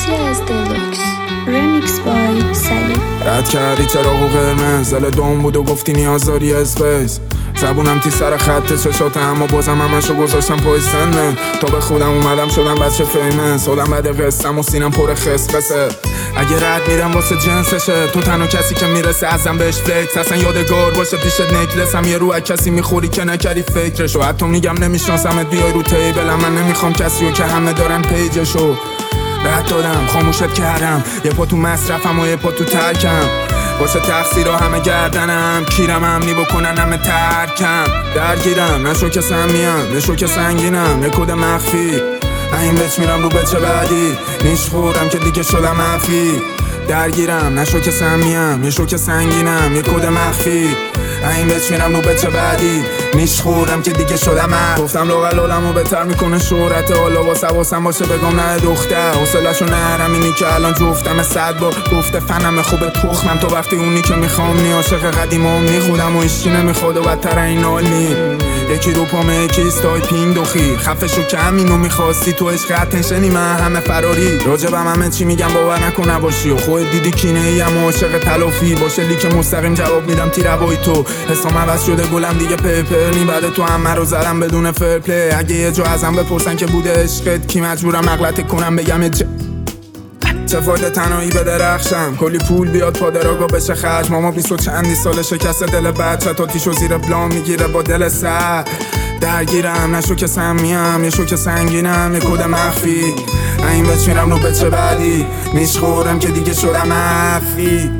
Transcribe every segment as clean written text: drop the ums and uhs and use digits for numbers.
اختصاصی از دلوکس رمیکس بای سلی. رد کردی چراغ و قرمز، دل دوم بود و گفتی نیاز داری اسپیس. زبونم تی سر خط چشاته اما بازم همشو گذاشتم پای سنه. تا به خودم اومدم شدم بچه فیمس، آدم بده قسم و سینم پر خسخسه. اگه رد میرم واسه جنسشه، تو تنها کسی که میرسه ازم بهش فلکس. اصلا یادگار باشه پیشت نکلسم، یه رو کسی میخوری که نکردی فکرشو. حتی میگم نمیشناسمت بیای رو تیبلم، من نمیخوام کسیو که همه دارن پیجشو. رد دادم خاموشت کردم، یه پا تو مصرفم و یه پا تو ترکم. واسه تقصیرها همه گردنم، کیرم امنی بکنن همه ترکم. درگیرم نشو که سمیم، نشو که سنگینم، یه کد مخفی. این بچ میرم رو بچه بعدی، نیش خورم که دیگه شدم مخفی. درگیرم نشو که سمیم، نشو که سنگینم، یه کد مخفی. این بچ میرم رو بچه بعدی، نیش خورم که دیگه شدم گفتم لاغلالمو بهتر میکنه شهرت. حالا واسم باشه بگم نه دختر، حوصله‌شو نرم اینی که الان جفتم 100 بار گفته فنم خوبه تخمم. تا وقتی اونی که میخوام نی عاشق قدیمام نی، خودم و هیچکی نمیخواد و بدتر این نالی. یکی رو پامه یکی استای پینگ دوخی، خفشو کم اینو میخواستی تو عشق اتنشنی، من همه فراری. راجبم همه چی میگم باور نکن نباشی، و خود دیدی کینه ایم و عاشق تلافی. باشه لیک مستقیم جواب میدم تیروای تو، حسام عوض شده گلم دیگه پیپرنی. بعد تو همه رو زدم بدون فرپلی. اگه یه جا ازم بپرسن که بوده عشقت کی، مجبورم نقلت کنم بگم چه فایده تنهایی به درخشم. کلی پول بیاد پادراگا بشه خرج، ماما 20 و چندی سال شکسته دل بچه، تا تیشو زیر بلام میگیره با دل سر. درگیرم نشو که سمیم، یه شو که سنگینم، یه کد مخفی. این بچ میرم رو بچه بعدی، نیش خورم که دیگه شدم مخفی.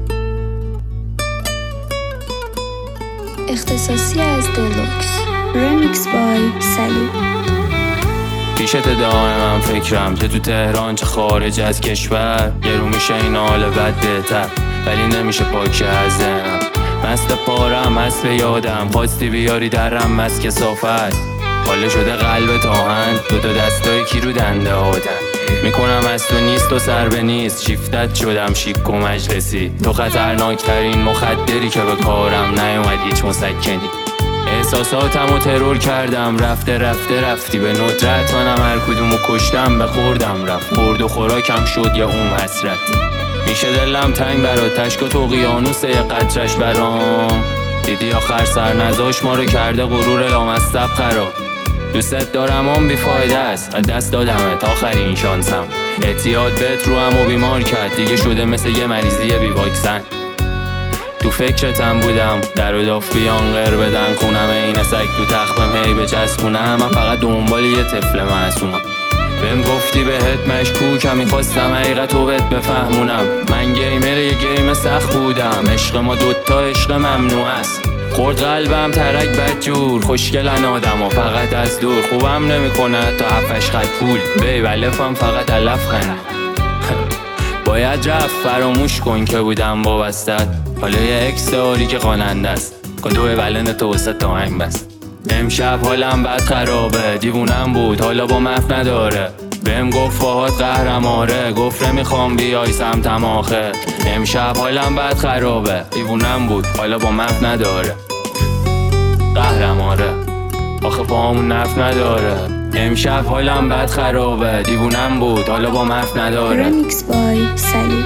اختصاصی از دلوکس رمیکس بای سلی. پیشت دائما فکرم، چه تو تهران چه خارج از کشور. یه رو میشه این حال بد بهتر، ولی نمیشه پاک از ذهنم. مست پارم مست به یادم، خواستی بیاری درم مست کثافت. حاله شده قلب آهن، دو دستای کی رو دنده آدم. میکنم از تو نیست و سر به نیست، شیفتت شدم شیک و مجلسی. تو خطرناکترین مخدری که به کارم نیومد هیچ مسکنی. احساساتمو ترور کردم، رفتی به ندرت. منم هر کدومو کشتم به خوردم رفت، خورد و خوراکم شد یا اون حسرت. میشه دلم تنگ برات، تشک و تو اقیانوس یه قطرش برام. دیدی آخر سر نزاش ما رو کرده غرور لامصب خراب. دوست دارم اون بیفایده است، دست دادمت آخرین شانسم. اعتیاد بهت رو هم و بیمار کرد، دیگه شده مثل یه مریضی بی واکسن. تو فکرتم بودم در و داف بیان غیر بدن خونم، این سگ تو تخمم هی بچسبونم. من فقط دنبال یه طفل معصومم. بهم گفتی بهت مشکوکم، میخواستم حقیقتو بهت بفهمونم. من گیمر یه گیم سخت بودم، عشق ما دوتا عشق ممنوع است. خورد قلبم ترک بدجور، خوشگلن آدم و فقط از دور. خوبم نمیکنه تا 7-8 خط پول، بی ولفم فقط علف خنده. باید رفت فراموش کن که بودم وابستت. حالا یه اکس داری که خواننده است، کدو ولن تو وسط تا هنگ بست. امشب حالم بد خرابه، دیوونم بود حالا با مف نداره. بهم گفت فاهات قهرم آره، گفت نمیخوام بیای سمتم آخه. امشب حالم بد خرابه، دیوونم بود حالا با مف نداره. قهرم آره آخه پاهمون نف نداره. امشب حالم بد خرابه، دیوونم بود حالا با مف نداره. رمیکس بای سلی.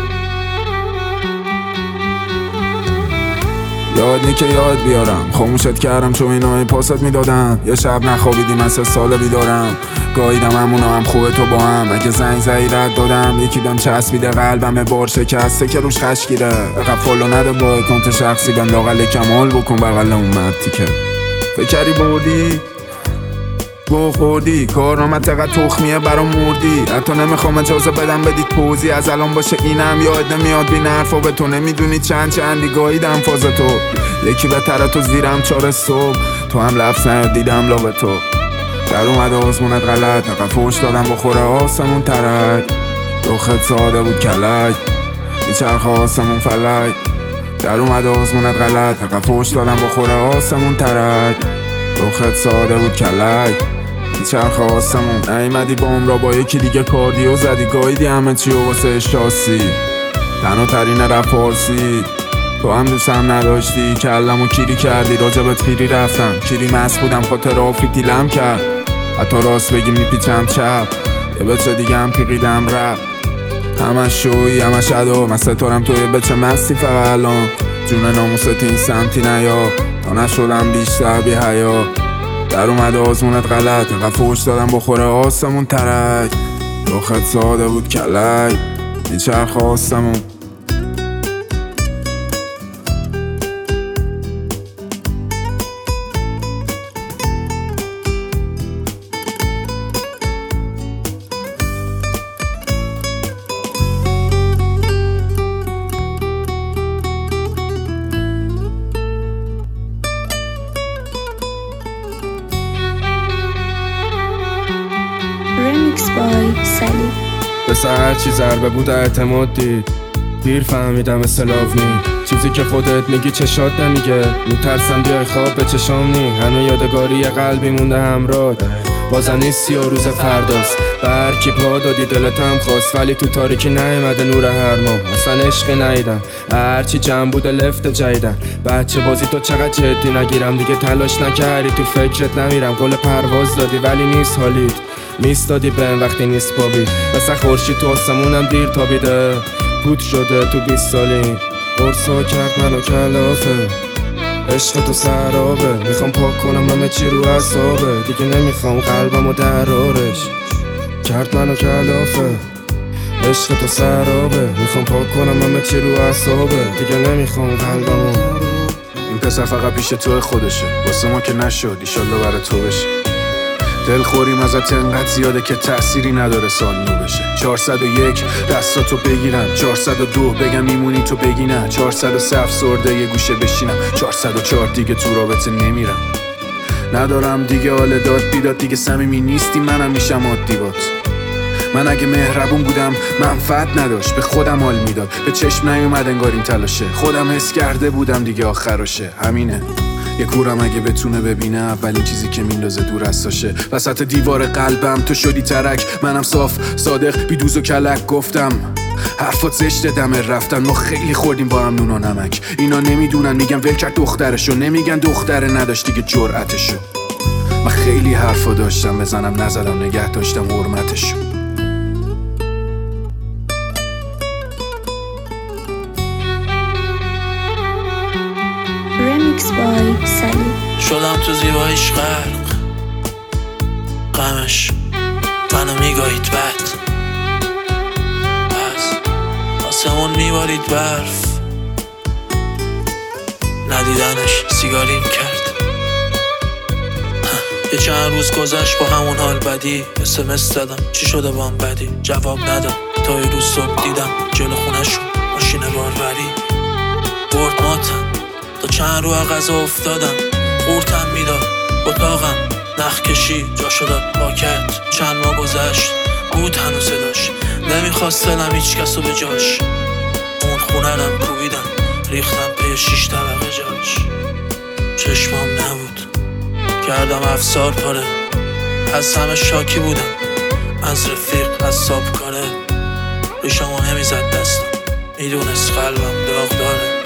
یاد نی که یاد بیارم، خاموشت کردم چون اینای پاست میدادم. یه شب نخوابیدیم از 3 سال بیدارم، گاهیدم همونو هم خوبه تو با هم. اگه زنگ زدی رد دادم، یکی بهم چسبیده قلبم بار شکسته که روش خشکیره. اقب فالو نده با اکانت شخصی، بهم لاغل کمال بکن بغل اون مردی که فکری بردی گو خوردی. کارنامت تقدر تخمیه برام مردی، حتی نمیخوام اجازه بدم بدید پوزی. از الان باشه اینم یاد نمیاد بین حرفا به تو، نمیدونی چندی گاهیدم فاز تو. یکی بهتره تو زیرم 4 صبح، تو هم لفظ نیاد دیدم لابه تو. در اومده آزمونت غلط، اقا فوش دادم بخوره آسمون ترک. روخت ساده بود کلک، بیچرخ آسمون فلک. در اومده آزمونت غلط، اقا فوش دادم بخوره آسمون ترک. روخت ساده بود کلک، بیچرخ آسمون. نیمدی بام را با یکی دیگه کاردیو زدی، گاییدی همه چی و واسه شاسی. تنها ترین رپ فارسی، تو هم دوستم نداشتی، کلم و کیری کردی. راجبت پیری رفتم، کیری مست بودم خاطر آفی دیلم کرد. حتی راست بگی میپیچم چپ، یه بچه دیگه هم پیقیدم رپ. همش شوی همش عدو، من ستارم توی بچه مستی فقط الان. جون ناموست این سمتی نیا، تا نشدم بیشتر بی حیا. در اومده آزمونت غلط، اینقدر فوش دادم بخوره آسمون ترک. روخت ساده بود کلک، میچرخ آسمون. Remix by Sally. بس هرچی ضربه بود اعتماد دید، دیر فهمیدم اسلاف نی. چیزی که خودت میگی چشات نمیگه، میترسم بیای خواب به چشام نی. هنو یادگاری قلبی مونده همراه، بازم نیستی و روز فرداست. به هر کی پا دادی دلت هم خواست، ولی تو تاریکی نیومده نور هر ماه. اصلا عشقی نیدم، هرچی جمع بوده لفت جیدن. بچه بازی تو چقدر جدی نگیرم، دیگه تلاش نکردی تو فکرت نمیرم. قول پرواز دادی ولی نیست حالیت، میستادی بهم وقتی نیست بابی. مثلا خورشید تو آسمونم دیر تابیده، پود شده تو 20 سالی. قرصا کرد منو کلافه، عشق تو سرابه. میخوام پاک کنم همه چی رو اعصابه، دیگه نمیخوام قلبمو درارش. کرد منو کلافه، عشق تو سرابه. میخوام پاک کنم همه چی رو اعصابه، دیگه نمیخوام قلبمو. این پسر فقط پیش تو خودشه، واسه ما که نشد ایشالله برای تو بشه. دلخوریم ازت انقدر زیاده که تأثیری نداره سال نو بشه. 401 دستاتو بگیرم، 402 بگم میمونی تو بگی نه، 403 افسرده یه گوشه بشینم، 404 دیگه تو رابطه نمیرم. ندارم دیگه حال داد بیداد، دیگه صمیمی نیستی منم میشم عادی بات. من اگه مهربون بودم منفعت نداشت، به خودم حال میداد، به چشم نیومد انگار این تلاشه. خودم حس کرده بودم دیگه آخرشه، همینه. یه کورم اگه بتونه ببینه اولین چیزی که میندازه دور ازشه. وسط دیوار قلبم تو شدی ترک، منم صاف صادق بی دوز و کلک. گفتم حرفات زشته دم رفتن، ما خیلی خوردیم با هم نون و نمک. اینا نمیدونن میگم ول کرد دخترشو، نمیگن دختره نداشت دیگه جرأتشو. من خیلی حرفا داشتم بزنم نزدم، نگه داشتم حرمتشو. Remix by Sally. شدم تو زیباییش غرق، غمش منو میگاهید بد. از آسمون میبارید برف، ندیدنش سیگاریم کرد. یه چند روز گذشت با همون حال بدی. SMS دادم چی شده بام بدی، جواب نداد تا یه روز صبح دیدم جلو خونشون ماشین باروری. برد ماتم تا چند رو غذا افتادم، قورتم میداد اتاقم نخ کشی جا شداد پاکت. چند ماه گذشت بود هنوز صداش، نمیخواست دلم هیچ کسو به جاش. اون خونه رم کوبیدم ریختم پی 6 طبقه جاش. چشمام نبود کردم افسار پاره، از همه شاکی بودم، از رفیق از ساب کاره. ریشمو نمیزد دستم، میدونست قلبم داغ داره.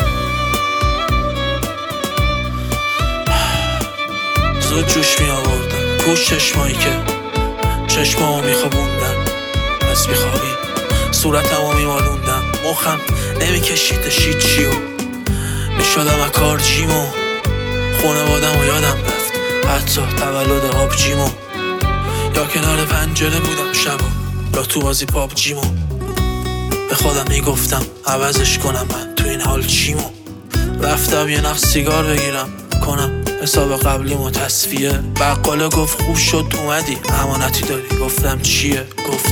زود جوش می آوردم کوش چشمایی که چشمامو میخوابوندن. از بیخوابی صورتمو میمالوندم، مخم نمیکشیدش هیچیو. میشدم اکار جیمو، خونوادمو یادم رفت، حتی تولد آبجیمو. یا کنار پنجره بودم شبا، یا تو بازی پاپ جیمو. به خودم میگفتم عوضش کنم من تو این حال چیمو. رفتم یه نخ سیگار بگیرم کنم حساب قبلیمو تصفیه. بقاله گفت خوب شد اومدی، امانتی داری؟ گفتم چیه؟ گفت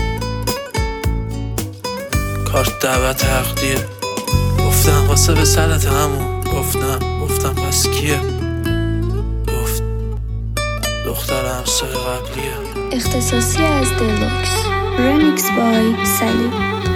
کارت دعوت عقدیه. گفتم واسه به سرت همون. گفت نه. گفتم پس کیه؟ گفت دختر همسایه قبلیه. اختصاصی از دلوکس. Remix by Sally.